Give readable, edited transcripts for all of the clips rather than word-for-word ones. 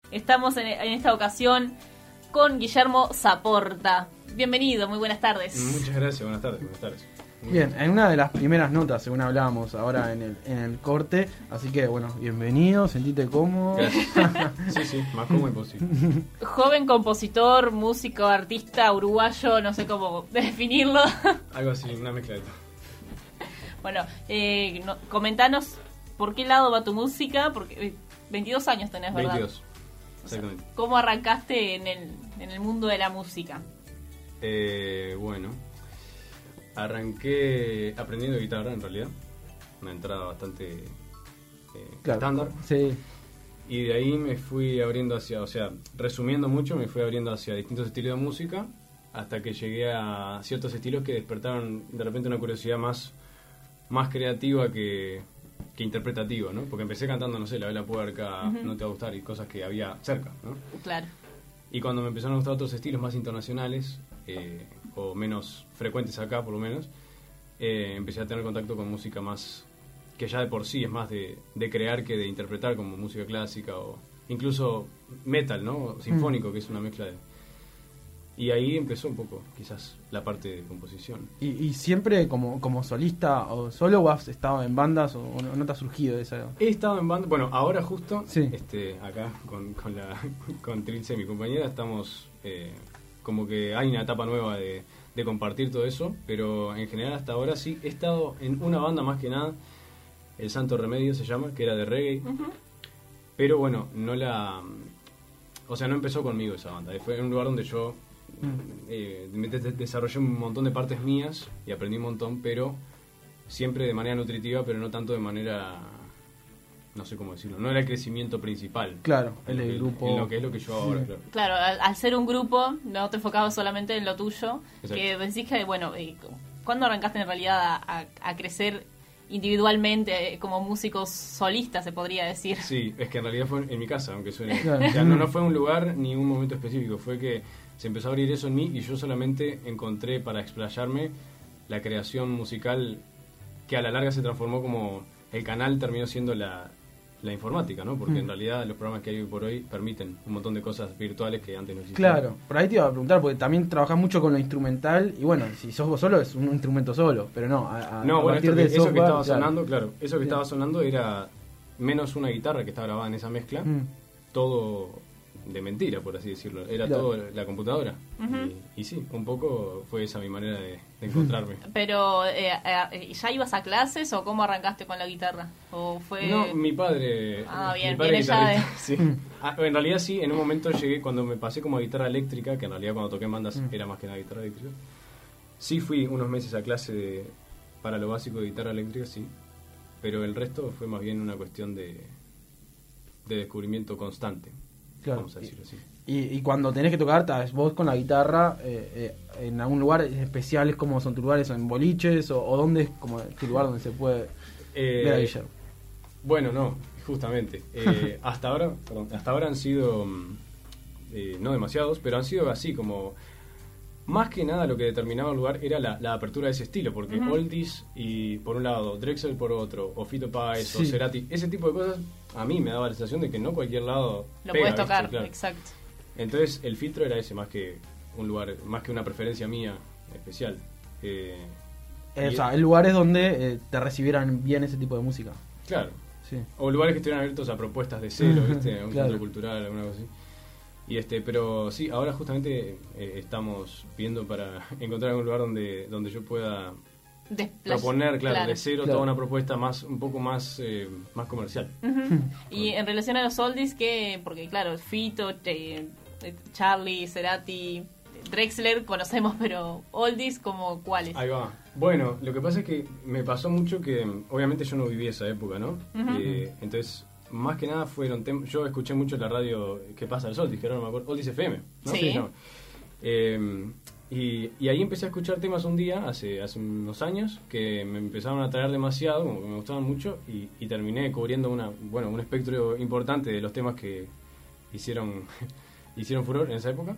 Estamos en esta ocasión con Guillermo Saporta. Bienvenido, muy buenas tardes. Muchas gracias, buenas tardes. Bien, en una de las primeras notas, según hablábamos ahora en el corte, así que bueno, bienvenido, sentite cómodo. Gracias. Sí, más cómodo imposible. Joven compositor, músico, artista uruguayo, no sé cómo definirlo. Algo así, una mezcla de todo. Bueno, comentanos por qué lado va tu música, porque 22 años tenés, ¿verdad? 22, exactamente. ¿Cómo arrancaste en el mundo de la música? Bueno, arranqué aprendiendo guitarra en realidad, una entrada bastante estándar. Sí. Y de ahí me fui abriendo hacia, o sea, resumiendo mucho, me fui abriendo hacia distintos estilos de música, hasta que llegué a ciertos estilos que despertaron de repente una curiosidad más creativa que interpretativa, ¿no? Porque empecé cantando, no sé, La Vela Puerca, No Te Va a Gustar y cosas que había cerca, ¿no? Claro. Y cuando me empezaron a gustar otros estilos más internacionales, o menos frecuentes acá por lo menos, empecé a tener contacto con música más, que ya de por sí es más de crear que de interpretar, como música clásica o incluso metal, ¿no? Sinfónico, que es una mezcla de... Y ahí empezó un poco, quizás, la parte de composición. ¿Y siempre como solista o solo, o has estado en bandas o no te ha surgido esa? He estado en bandas, bueno, ahora justo, sí. Acá con Trilce, mi compañera, estamos como que hay una etapa nueva de compartir todo eso, pero en general hasta ahora sí he estado en una banda más que nada, El Santo Remedio se llama, que era de reggae, pero bueno, no empezó conmigo esa banda, fue en un lugar donde yo desarrollé un montón de partes mías y aprendí un montón, pero siempre de manera nutritiva, pero no tanto de manera, no sé cómo decirlo, no era el crecimiento principal. Claro, el grupo. En lo que es lo que yo hago ahora, claro. Claro, al ser un grupo, no te enfocabas solamente en lo tuyo. Exacto. Que decís que, bueno, ¿cuándo arrancaste en realidad a crecer individualmente como músicos solistas, se podría decir? Sí, es que en realidad fue en mi casa, aunque suene. Claro. O sea, no fue un lugar ni un momento específico, fue que se empezó a abrir eso en mí y yo solamente encontré para explayarme la creación musical que a la larga se transformó como el canal terminó siendo la informática, ¿no? Porque en realidad los programas que hay hoy por hoy permiten un montón de cosas virtuales que antes no existían. Claro, por ahí te iba a preguntar, porque también trabajás mucho con lo instrumental y bueno, si sos vos solo es un instrumento solo, pero no, a bueno, partir de eso que estaba claro. sonando, claro, eso que estaba sonando era menos una guitarra que estaba grabada en esa mezcla, todo de mentira, por así decirlo, era claro. todo la computadora. Y sí, un poco fue esa mi manera de encontrarme. Pero, ¿ya ibas a clases o cómo arrancaste con la guitarra? ¿O fue...? No, mi padre... Bien, mi padre viene ya guitarrista, sí. En realidad sí, en un momento llegué, cuando me pasé como a guitarra eléctrica, que en realidad cuando toqué en bandas era más que nada guitarra eléctrica, sí fui unos meses a clase para lo básico de guitarra eléctrica, sí, pero el resto fue más bien una cuestión de descubrimiento constante. Claro. Vamos a decirlo así. Y cuando tenés que tocar, vos con la guitarra, en algún lugar especial, ¿cómo son tus lugares? ¿En boliches? ¿O dónde es como tu lugar donde se puede ver a Guillermo? Bueno, no, justamente. Hasta ahora han sido, no demasiados, pero han sido así como... Más que nada lo que determinaba el lugar era la apertura de ese estilo, porque oldies y por un lado, Drexel por otro, o Fito Páez, o Cerati, ese tipo de cosas a mí me daba la sensación de que no cualquier lado lo pega, puedes tocar, ¿viste? Claro. exacto. Entonces el filtro era ese, más que un lugar, más que una preferencia mía especial. O sea, en lugares donde te recibieran bien ese tipo de música. Claro. Sí. O lugares que estuvieran abiertos a propuestas de cero, ¿viste? Un claro. centro cultural, alguna cosa así. Y pero sí, ahora justamente estamos viendo para encontrar algún lugar donde yo pueda proponer, claro, de cero toda una propuesta un poco más comercial. Y en relación a los oldies, porque claro, Fito, Charlie, Cerati, Drexler conocemos, pero oldies, ¿como cuáles? Ahí va. Bueno, lo que pasa es que me pasó mucho que obviamente yo no viví esa época, ¿no? Entonces... Más que nada fueron yo escuché mucho la radio que pasa el Oldies, que ahora no me acuerdo, Oldies FM, ¿no? Sí. Y ahí empecé a escuchar temas un día, hace unos años, que me empezaron a atraer demasiado, como que me gustaban mucho, y terminé cubriendo un espectro importante de los temas que hicieron furor en esa época.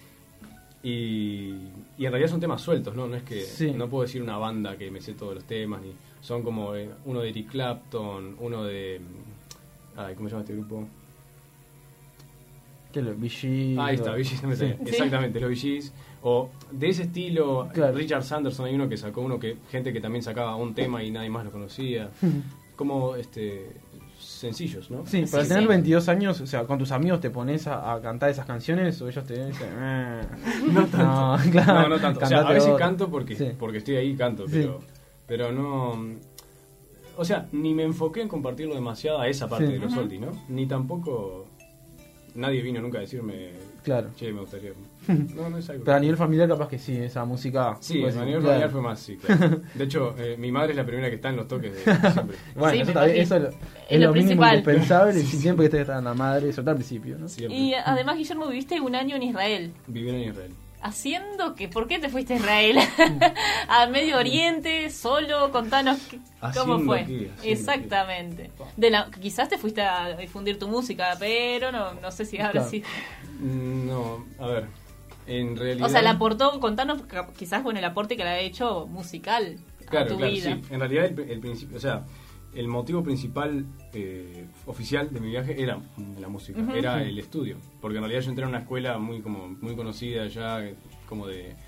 Y en realidad son temas sueltos, ¿no? No es que no puedo decir una banda que me sé todos los temas, ni son como uno de Eric Clapton, uno de... ¿cómo se llama este grupo? ¿Qué es lo? Bee Gees, Ahí está, Bee Gees, no me salía. Sí. Exactamente, los Bee Gees. O de ese estilo, Claro. Richard Sanderson, hay uno que sacó gente que también sacaba un tema y nadie más lo conocía. Como sencillos, ¿no? Sí, para Sí, tener sí. 22 años, o sea, con tus amigos te pones a cantar esas canciones o ellos te dicen... No tanto. No, claro, No tanto. O sea, a cantate veces otra. canto porque Sí. estoy ahí y canto, Sí. pero no... O sea, ni me enfoqué en compartirlo demasiado a esa parte Sí. de los oldies, ¿no? Ni tampoco... Nadie vino nunca a decirme... Claro. Che, me gustaría... No es algo... Pero a nivel familiar capaz que sí, esa música... Sí, pues, a nivel claro. familiar fue más, sí, claro. De hecho, mi madre es la primera que está en los toques de siempre. Bueno, Sí, eso, me también- imagino. eso Es es lo lo mínimo principal. indispensable, si siempre que esté en la madre, sobre todo al principio, ¿no? Siempre. Y además, Guillermo, viviste un año en Israel. Viví en Israel. ¿Haciendo qué? ¿Por qué te fuiste a Israel? ¿A Medio Oriente? ¿Solo? Contanos cómo ¿Haciendo fue. qué? ¿Haciendo Exactamente. Quizás te fuiste a difundir tu música, pero no sé si ahora Claro. sí. No, a ver, en realidad... O sea, contanos quizás bueno el aporte que le ha hecho musical a Claro, tu claro, vida. sí. En realidad el principio, o sea, el motivo principal oficial de mi viaje era la música, Ujú. era el estudio, porque en realidad yo entré a una escuela muy conocida ya, como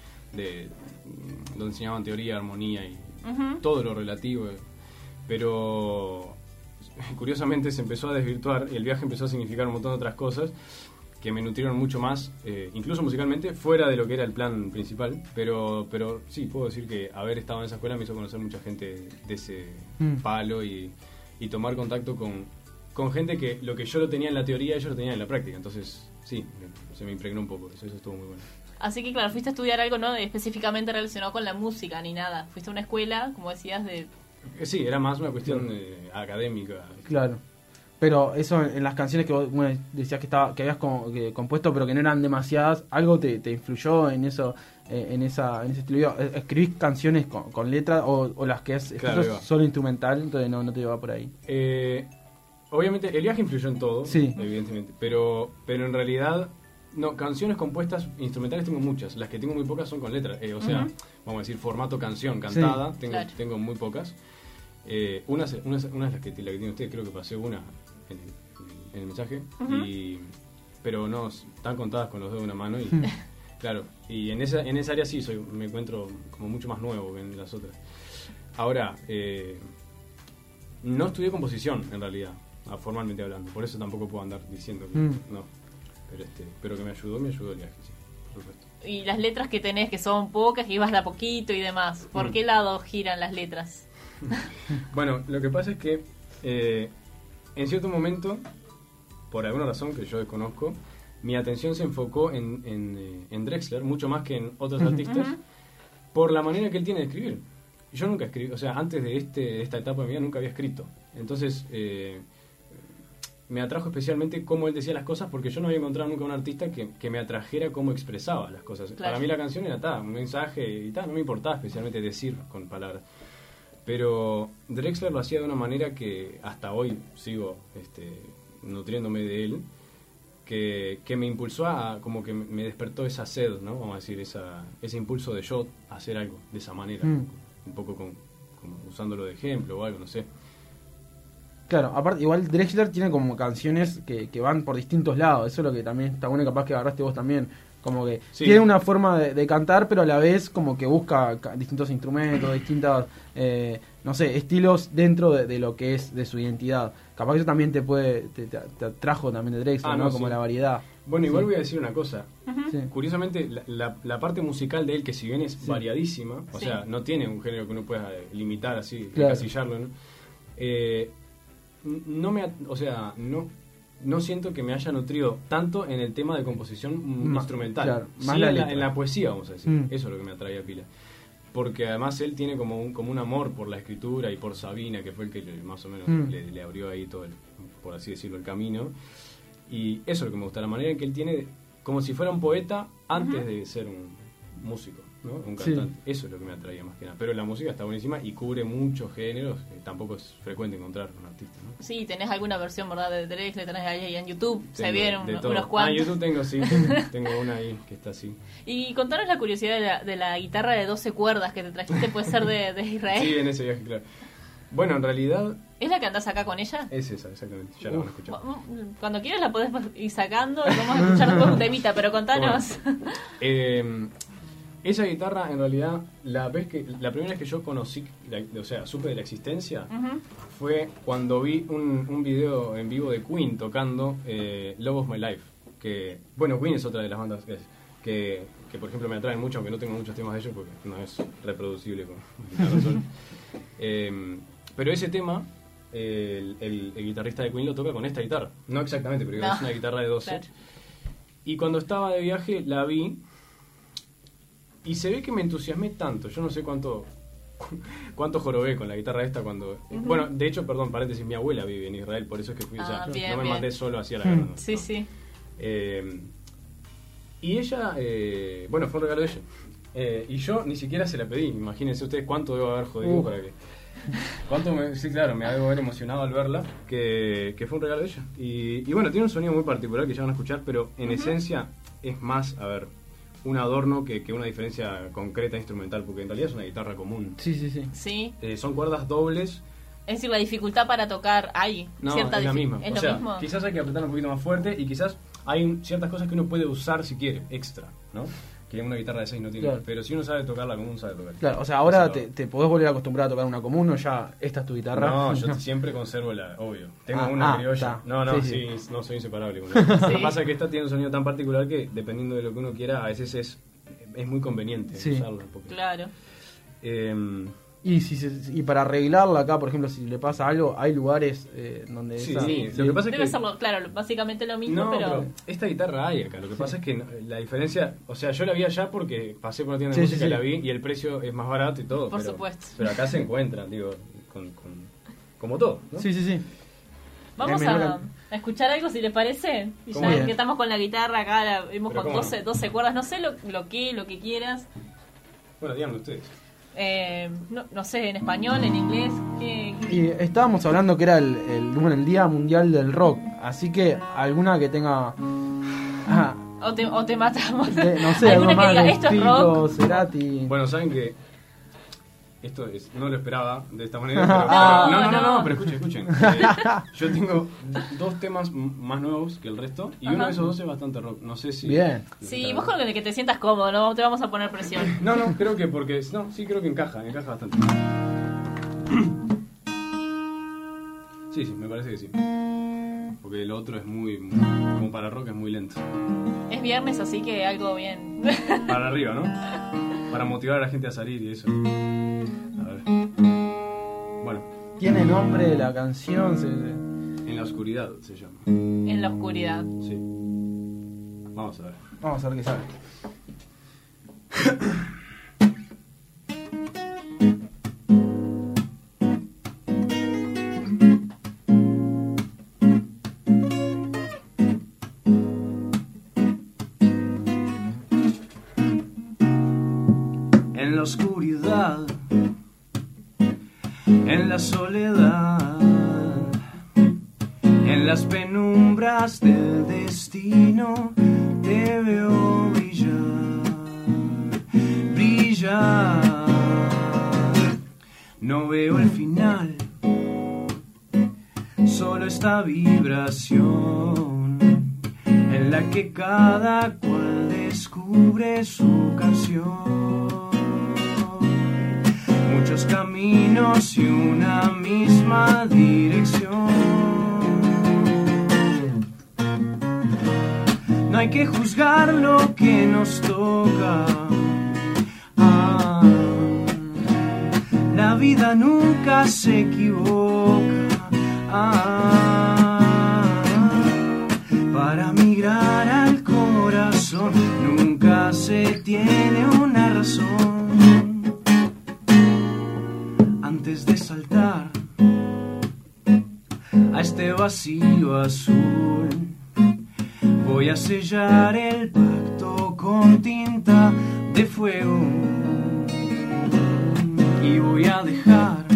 donde enseñaban teoría, armonía y Ujú. todo lo relativo, pero curiosamente se empezó a desvirtuar y el viaje empezó a significar un montón de otras cosas que me nutrieron mucho más, incluso musicalmente, fuera de lo que era el plan principal, pero sí, puedo decir que haber estado en esa escuela me hizo conocer mucha gente de ese palo y tomar contacto con gente que lo que yo lo tenía en la teoría, ellos lo tenían en la práctica, entonces sí, se me impregnó un poco, eso estuvo muy bueno. Así que claro, fuiste a estudiar algo no específicamente relacionado con la música ni nada. Fuiste a una escuela, como decías, de... Sí, era más una cuestión académica. Claro. Pero eso en las canciones que vos bueno, decías que habías compuesto, pero que no eran demasiadas, ¿algo te influyó en eso, en ese estilo? ¿Escribís canciones con letra o las que es Claro, ahí va. solo instrumental? Entonces no te lleva por ahí. Obviamente el viaje influyó en todo, Sí. evidentemente, pero en realidad no, canciones compuestas instrumentales tengo muchas, las que tengo muy pocas son con letras, o sea, Ujú. vamos a decir formato canción cantada, Sí. Claro. tengo muy pocas. Una es la que tiene usted, creo que pasé una en el mensaje, Ujú. pero no, están contadas con los dedos de una mano y claro, y en esa área sí me encuentro como mucho más nuevo que en las otras. Ahora, no estudié composición en realidad, formalmente hablando, por eso tampoco puedo andar diciendo que no, pero que me ayudó el viaje, sí, por supuesto. Y las letras que tenés, que son pocas, y vas de a poquito y demás. ¿Por qué lado giran las letras? Bueno, lo que pasa es que en cierto momento, por alguna razón que yo desconozco, mi atención se enfocó en Drexler mucho más que en otros artistas por la manera que él tiene de escribir. Yo nunca escribí, o sea, antes de esta etapa de mi vida nunca había escrito. Entonces me atrajo especialmente cómo él decía las cosas porque yo no había encontrado nunca un artista que me atrajera cómo expresaba las cosas. Claro. Para mí la canción era un mensaje y no me importaba especialmente decir con palabras. Pero Drexler lo hacía de una manera que hasta hoy sigo nutriéndome de él, que me impulsó como que me despertó esa sed, ¿no? Vamos a decir, ese impulso de yo hacer algo de esa manera, un poco como usándolo de ejemplo o algo, no sé. Claro, aparte, igual Drexler tiene como canciones que van por distintos lados, eso es lo que también está bueno y capaz que agarraste vos también. Como que Sí. tiene una forma de cantar, pero a la vez como que busca distintos instrumentos, distintos, no sé, estilos dentro de lo que es de su identidad. Capaz que eso también te atrajo también de Drexler, ¿no? Como sí. la variedad. Bueno, igual Sí. voy a decir una cosa. Sí. Curiosamente, la parte musical de él, que si bien es variadísima, o Sí. sea, no tiene un género que uno pueda limitar así, Claro. encasillarlo, ¿no? No siento que me haya nutrido tanto en el tema de composición instrumental. Claro, Sí, más la en letra. la poesía, vamos a decir. Mm. Eso es lo que me atraía a pila. Porque además él tiene como un amor por la escritura y por Sabina, que fue el que más o menos le abrió ahí todo, por así decirlo, el camino. Y eso es lo que me gusta, la manera en que él tiene, como si fuera un poeta antes de ser un músico, ¿no? Un Sí. cantante. Eso es lo que me atraía más que nada. Pero la música está buenísima y cubre muchos géneros, tampoco es frecuente encontrar un artista, ¿no? Sí, tenés alguna versión, ¿verdad? De Drexler, tenés ahí en YouTube, se Tengo vieron de todo. unos cuantos. YouTube tengo una ahí que está así. Y contanos la curiosidad de la guitarra de 12 cuerdas que te trajiste, puede ser de Israel. Sí, en ese viaje, claro. Bueno, en realidad ¿Es la que andás acá con ella? es esa, exactamente. Ya la van a escuchar. Cuando quieras la podés ir sacando y vamos a escuchar después un temita, pero contanos. Esa guitarra, en realidad, la primera vez que yo conocí, o sea, supe de la existencia, fue cuando vi un video en vivo de Queen tocando Love of My Life. Que, bueno, Queen es otra de las bandas que por ejemplo, me atraen mucho, aunque no tengo muchos temas de ellos, porque no es reproducible con guitarra sola. Pero ese tema, el guitarrista de Queen lo toca con esta guitarra. No exactamente, pero es una guitarra de 12. Claro. Y cuando estaba de viaje, la vi... Y se ve que me entusiasmé tanto. Yo no sé cuánto jorobé con la guitarra esta cuando... Bueno, de hecho, perdón, paréntesis, mi abuela vive en Israel, por eso es que fui allá. Bien, no me bien. mandé solo hacia la guerra. No. Sí, sí. Y ella, bueno, fue un regalo de ella. Y yo ni siquiera se la pedí. Imagínense ustedes cuánto debo haber jodido para que... Sí, claro, me debo haber emocionado al verla, que fue un regalo de ella. Y bueno, tiene un sonido muy particular que ya van a escuchar, pero en esencia es más, a ver... un adorno que una diferencia concreta instrumental, porque en realidad es una guitarra común. Sí. Son cuerdas dobles. Es decir, la dificultad para tocar hay cierta es la misma. ¿Es o lo sea, mismo? Quizás hay que apretar un poquito más fuerte y quizás hay ciertas cosas que uno puede usar si quiere, extra, ¿no? Que una guitarra de 6 no tiene. Claro. Pero si uno sabe tocar la común, sabe tocar. Claro, o sea, ahora te podés volver a acostumbrar a tocar una común o ya esta es tu guitarra. No, yo siempre conservo la, obvio. Tengo una criolla. No soy inseparable con ella. Lo que pasa es que esta tiene un sonido tan particular que dependiendo de lo que uno quiera, a veces es muy conveniente usarla. Porque, claro. Y para arreglarla acá, por ejemplo, si le pasa algo, hay lugares donde... Lo que pasa es debe ser, claro, básicamente lo mismo, pero esta guitarra hay acá. Lo que pasa es que la diferencia... O sea, yo la vi allá porque pasé por una tienda de música y la vi y el precio es más barato y todo. Por supuesto. Pero acá se encuentran, digo, como todo, ¿no? Sí. Vamos a escuchar algo, si les parece. Y ya que estamos con la guitarra acá, la vimos con 12 cuerdas. No sé lo que quieras. Bueno, díganlo ustedes. No sé, en español, en inglés. Y estábamos hablando que era el Día Mundial del Rock. Así que alguna que tenga... O te matamos. No sé, alguna que diga, esto es rock. Cerati. Bueno, saben que esto no lo esperaba de esta manera, pero pero escuchen. Yo tengo 2 temas más nuevos que el resto y uno de esos 2 es bastante rock. No sé si... Bien. Sí, vos con el que te sientas cómodo, no te vamos a poner presión. No, creo que porque... No, sí, creo que encaja bastante. Sí, me parece que sí. Porque el otro es como para rock es muy lento. Es viernes, así que algo bien. Para arriba, ¿no? Para motivar a la gente a salir y eso. A ver. Bueno. ¿Tiene nombre la canción? En la oscuridad se llama. En la oscuridad. Sí. Vamos a ver. Vamos a ver qué sale. En la oscuridad, en la soledad, en las penumbras del destino, te veo brillar. No veo el final, solo esta vibración en la que cada cual descubre su canción. Muchos caminos y una misma dirección. No hay que juzgar lo que nos toca. La vida nunca se equivoca. Para migrar al corazón nunca se tiene una razón. Antes de saltar a este vacío azul, voy a sellar el pacto con tinta de fuego y voy a dejar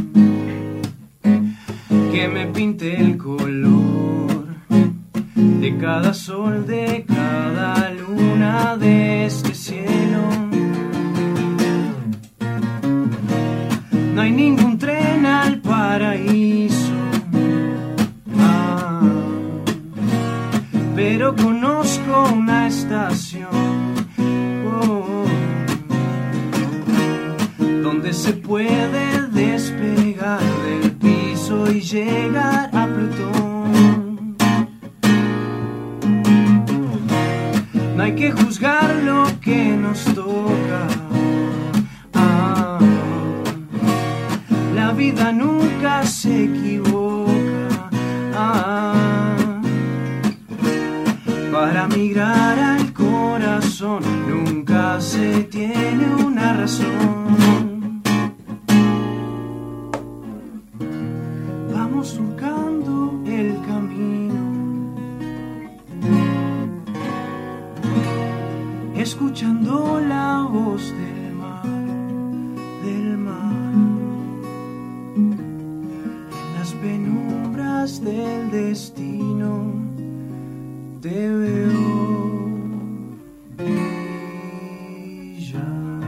que me pinte el color de cada sol, de cada luna de este cielo. No hay ningún tren al parar No hay que juzgar lo que nos toca. La vida nunca se equivoca. Para migrar al corazón nunca se tiene una razón. Vamos surcando el camino, escuchando la voz del mar, del mar. En las penumbras del destino te veo brillar.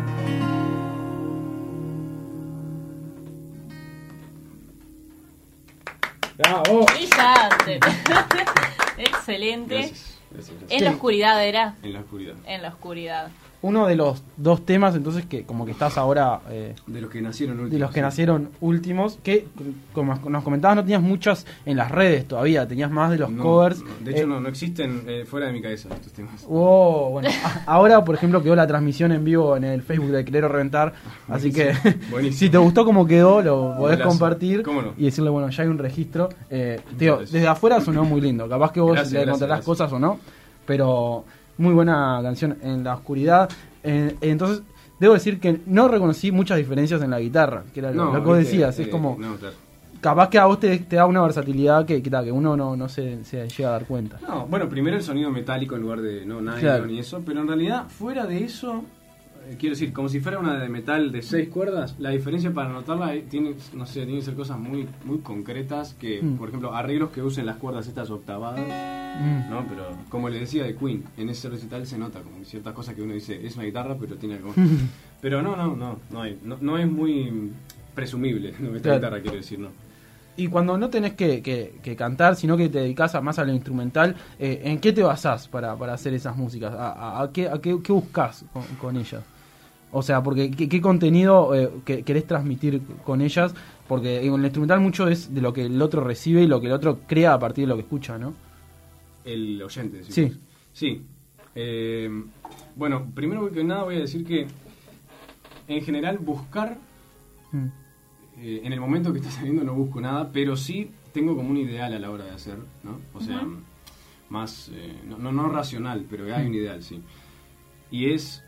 ¡Bravo! Brillante. Excelente. Gracias. En la oscuridad era. En la oscuridad. En la oscuridad. Uno de los dos temas, entonces, que como que estás ahora... De los que nacieron últimos. de los que sí. nacieron últimos, que como nos comentabas no tenías muchas en las redes todavía, tenías más de los No, covers. no, de hecho, no existen fuera de mi cabeza estos temas. Bueno, ahora por ejemplo quedó la transmisión en vivo en el Facebook de Querer Reventar, así que Buenísimo. si te gustó como quedó, lo podés Golazo. compartir. ¿Cómo no? Y decirle, bueno, ya hay un registro. Tío, desde afuera sonó muy lindo, capaz que vos Gracias, le contarás gracias. cosas o no, pero muy buena canción en la oscuridad. Entonces, debo decir que no reconocí muchas diferencias en la guitarra, que era lo que vos viste, decías, es como... No, claro. Capaz que a vos te da una versatilidad que uno no se llega a dar cuenta. No, bueno, primero el sonido metálico en lugar de nylon Claro. ni eso, pero en realidad, fuera de eso, quiero decir, como si fuera una de metal de 6 cuerdas, la diferencia para notarla tiene, no sé, tiene que ser cosas muy, muy concretas, que, por ejemplo, arreglos que usen las cuerdas estas octavadas, ¿no? Pero, como le decía de Queen, en ese recital se nota como ciertas cosas que uno dice, es una guitarra, pero tiene algo. Pero no es muy presumible, esta Claro. guitarra, quiero decir, ¿no? Y cuando no tenés que cantar, sino que te dedicas más a lo instrumental, ¿en qué te basás para hacer esas músicas? ¿A qué buscas con ellas? O sea, porque ¿qué contenido querés transmitir con ellas? Porque en el instrumental mucho es de lo que el otro recibe y lo que el otro crea a partir de lo que escucha, ¿no? El oyente, decimos. Sí. Sí. Bueno, primero que nada voy a decir que en general buscar, en el momento que está saliendo no busco nada, pero sí tengo como un ideal a la hora de hacer, ¿no? O sea, más, no racional, pero hay un ideal, sí. Y es,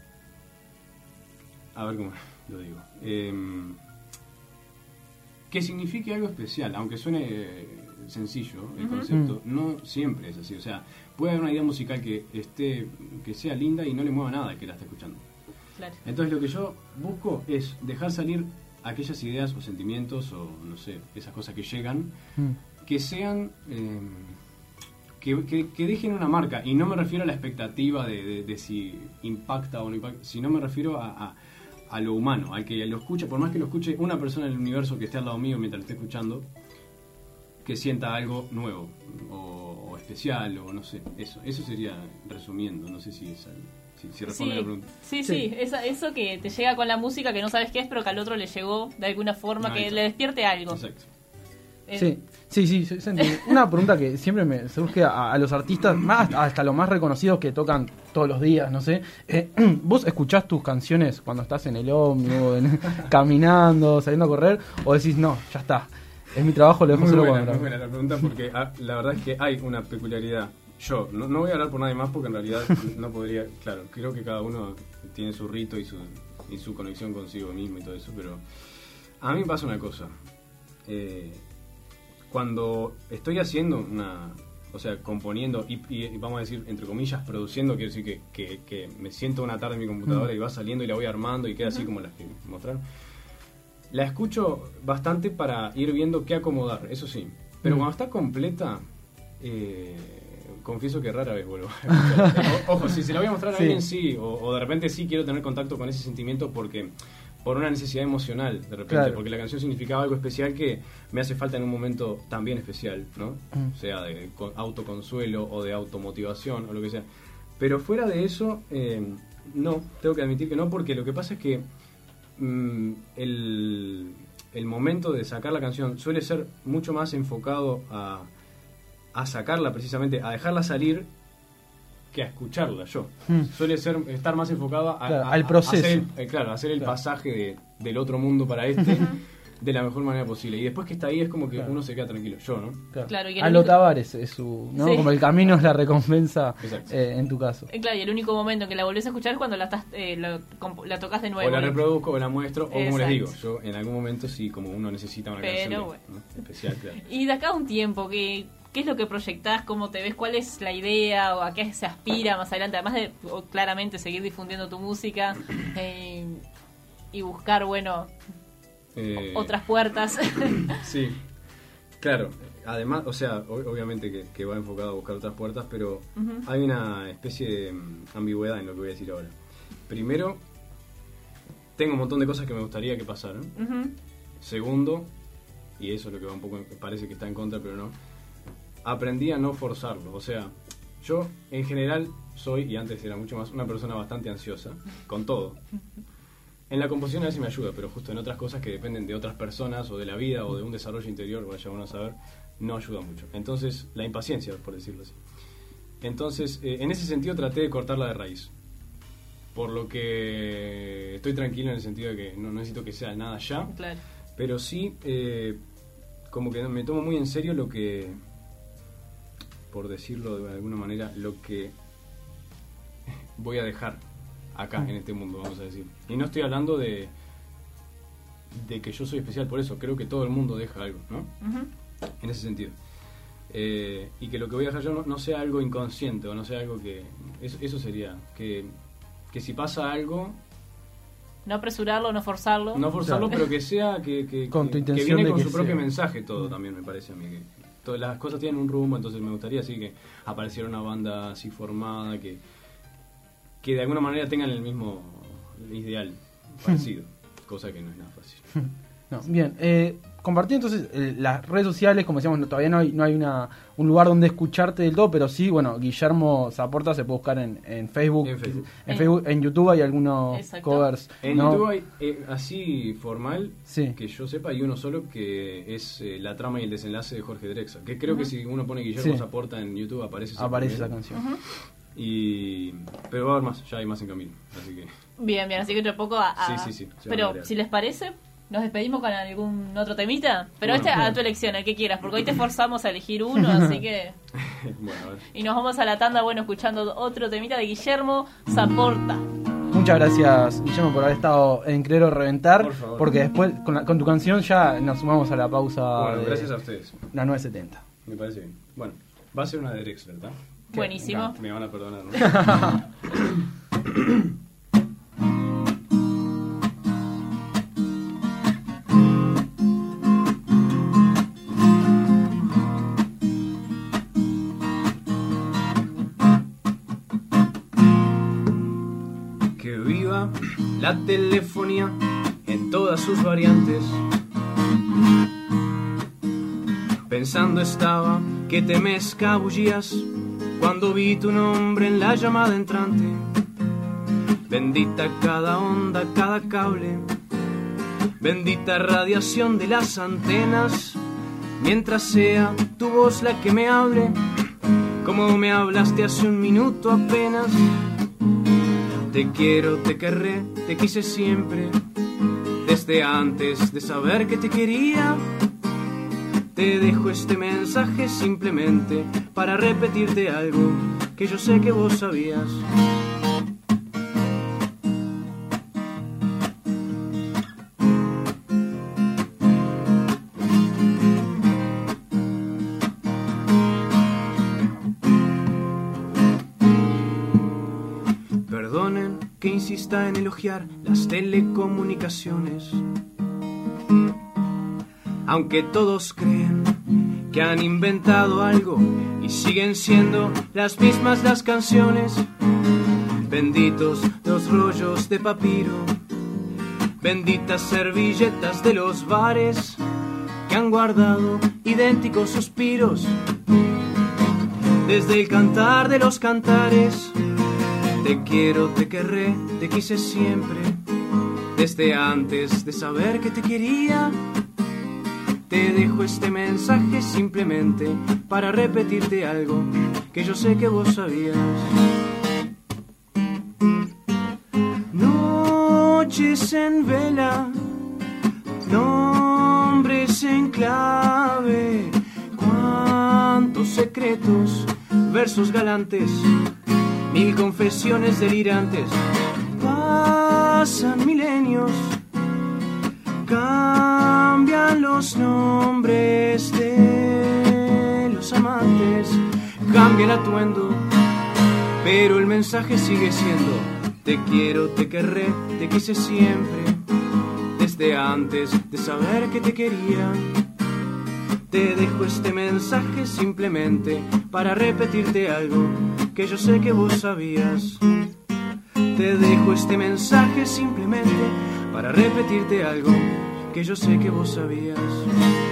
a ver cómo lo digo, que signifique algo especial, aunque suene sencillo el concepto, no siempre es así. O sea, puede haber una idea musical que sea linda y no le mueva nada al que la está escuchando. Claro. Entonces lo que yo busco es dejar salir aquellas ideas o sentimientos o no sé, esas cosas que llegan, que sean que dejen una marca, y no me refiero a la expectativa de si impacta o no impacta, sino me refiero a lo humano, al que lo escuche, por más que lo escuche una persona en el universo que esté al lado mío mientras lo esté escuchando, que sienta algo nuevo o especial, o no sé, eso sería resumiendo, no sé si responde la pregunta. Sí, eso que te llega con la música que no sabes qué es, pero que al otro le llegó de alguna forma, que exacto. le despierte algo. Exacto. Sí, se entiende. Una pregunta que siempre me surge a los artistas, más hasta los más reconocidos que tocan todos los días, no sé. ¿Vos escuchás tus canciones cuando estás en el ómnibus, caminando, saliendo a correr? ¿O decís, no, ya está, es mi trabajo, lo dejo solo cuando Muy buena la pregunta, porque la verdad es que hay una peculiaridad. Yo no voy a hablar por nadie más porque en realidad no podría, claro, creo que cada uno tiene su rito y su conexión consigo mismo y todo eso, pero a mí me pasa una cosa. Cuando estoy haciendo o sea, componiendo y vamos a decir, entre comillas, produciendo, quiero decir que me siento una tarde en mi computadora y va saliendo y la voy armando y queda así como las que mostraron. La escucho bastante para ir viendo qué acomodar, eso sí. Pero cuando está completa, confieso que rara vez vuelvo a escuchar. Ojo, si se la voy a mostrar a alguien, sí. O de repente sí quiero tener contacto con ese sentimiento por una necesidad emocional, de repente, claro. porque la canción significaba algo especial que me hace falta en un momento también especial, ¿no? Sea de autoconsuelo o de automotivación o lo que sea. Pero fuera de eso, no, tengo que admitir que no, porque lo que pasa es que el momento de sacar la canción suele ser mucho más enfocado a sacarla precisamente, a dejarla salir, que a escucharla yo. Suele estar más enfocado al proceso. Hacer el pasaje del otro mundo para este de la mejor manera posible. Y después que está ahí es como que uno se queda tranquilo, yo, ¿no? Claro, y Aldo Tavares es su, ¿no? Sí. Como el camino es la recompensa, en tu caso. Claro, y el único momento en que la volvés a escuchar es cuando la tocas de nuevo. O la reproduzco, o la muestro, o como les digo, Exacto. yo en algún momento sí, como uno necesita una canción bueno. ¿no? especial, claro. Y de acá a un tiempo, ¿qué es lo que proyectás? ¿Cómo te ves? ¿Cuál es la idea? ¿O a qué se aspira más adelante? Además de claramente seguir difundiendo tu música y buscar, bueno, otras puertas. Sí, claro. Además, o sea, obviamente que va enfocado a buscar otras puertas, pero hay una especie de ambigüedad en lo que voy a decir ahora. Primero, tengo un montón de cosas que me gustaría que pasaran. Segundo, y eso es lo que va un poco, parece que está en contra, pero no, aprendí a no forzarlo. O sea, yo en general soy, y antes era mucho más, una persona bastante ansiosa, con todo. En la composición a veces me ayuda, pero justo en otras cosas que dependen de otras personas o de la vida o de un desarrollo interior, vaya uno a saber, no ayuda mucho. Entonces, la impaciencia, por decirlo así. Entonces, en ese sentido traté de cortarla de raíz. Por lo que estoy tranquilo en el sentido de que no necesito que sea nada ya, Claro. pero sí, como que me tomo muy en serio lo que, por decirlo de alguna manera, lo que voy a dejar acá en este mundo, vamos a decir. Y no estoy hablando de que yo soy especial por eso, creo que todo el mundo deja algo, ¿no? En ese sentido. Y que lo que voy a dejar yo no sea algo inconsciente, o no sea algo que... Eso sería, que si pasa algo... No apresurarlo, no forzarlo. No forzarlo, pero que sea que Con tu intención viene de con que su propio sea. mensaje todo también, me parece a mí. Que todas las cosas tienen un rumbo, entonces me gustaría así que apareciera una banda así formada, que de alguna manera tengan el mismo ideal parecido, cosa que no es nada fácil. No, bien, compartí entonces las redes sociales, como decíamos, todavía no hay un lugar donde escucharte del todo, pero sí, bueno, Guillermo Zaporta se puede buscar en Facebook. En Facebook. En YouTube hay algunos Exacto. covers. En ¿no? YouTube hay, así formal, Sí. que yo sepa, hay uno solo que es La trama y el desenlace de Jorge Drexler, que creo que si uno pone Guillermo Sí. Zaporta en YouTube aparece ese Aparece esa primero. canción. Pero va a haber más, ya hay más en camino, así que... Bien, así que otro poco Sí, se van a Pero agregar. si les parece, nos despedimos con algún otro temita. Pero Bueno. a tu elección, el que quieras, porque hoy te forzamos a elegir uno, así que... Bueno, a ver. Y nos vamos a la tanda, bueno, escuchando otro temita de Guillermo Zaporta. Muchas gracias, Guillermo, por haber estado en Creer o Reventar. Por favor. Porque después, con tu canción, ya nos sumamos a la pausa. Bueno, de gracias a ustedes, la 970. me parece bien. Bueno, va a ser una de Drexler, ¿verdad? Buenísimo. Me van a perdonar, ¿no? Que viva la telefonía en todas sus variantes. Pensando estaba que te me escabullías cuando vi tu nombre en la llamada entrante. Bendita cada onda, cada cable, bendita radiación de las antenas. Mientras sea tu voz la que me hable, como me hablaste hace un minuto apenas. Te quiero, te querré, te quise siempre, desde antes de saber que te quería. Te dejo este mensaje simplemente para repetirte algo que yo sé que vos sabías. Perdonen que insista en elogiar las telecomunicaciones, aunque todos creen que han inventado algo y siguen siendo las mismas las canciones. Benditos los rollos de papiro, benditas servilletas de los bares que han guardado idénticos suspiros desde el cantar de los cantares. Te quiero, te querré, te quise siempre, desde antes de saber que te quería. Te dejo este mensaje simplemente para repetirte algo que yo sé que vos sabías. en vela, nombres en clave, cuántos secretos, versos galantes, mil confesiones delirantes. Pasan milenios, cambian los nombres de los amantes, cambia el atuendo, pero el mensaje sigue siendo: te quiero, te querré, te quise siempre, desde antes de saber que te quería. Te dejo este mensaje simplemente para repetirte algo que yo sé que vos sabías. Te dejo este mensaje simplemente para repetirte algo que yo sé que vos sabías.